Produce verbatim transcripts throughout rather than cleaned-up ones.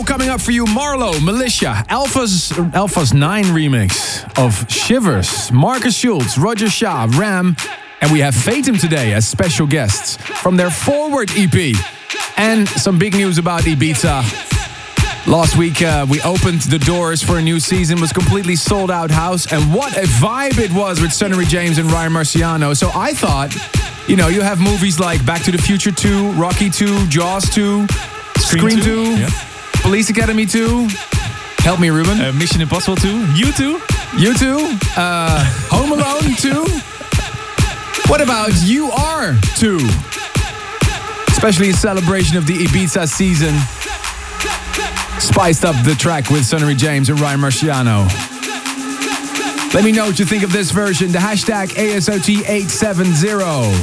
show coming up for you. Marlo, Militia, Alpha's, Alpha's nine remix of Shivers, Marcus Schultz, Roger Shah, Ram, and we have Fatum today as special guests from their Forward E P. And some big news about Ibiza. Last week uh, we opened the doors for a new season, was completely sold out house, and what a vibe it was with Sonny James and Ryan Marciano. So I thought, you know, you have movies like Back to the Future two, Rocky two, Jaws two, Scream two, yeah. Police Academy two. Help me, Ruben. Uh, Mission Impossible two, You two, You two, uh, Home Alone two. What about You Are two? Especially in celebration of the Ibiza season. Spiced up the track with Sonny James and Ryan Marciano. Let me know what you think of this version. The hashtag A S O T eight seven zero.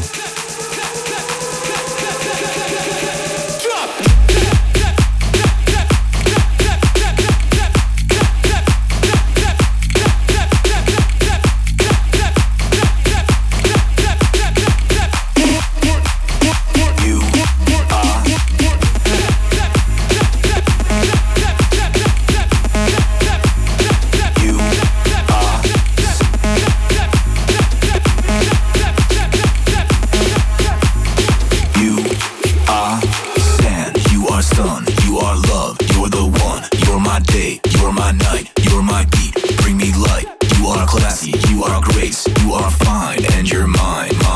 You are classy, you are grace, you are fine, and you're mine.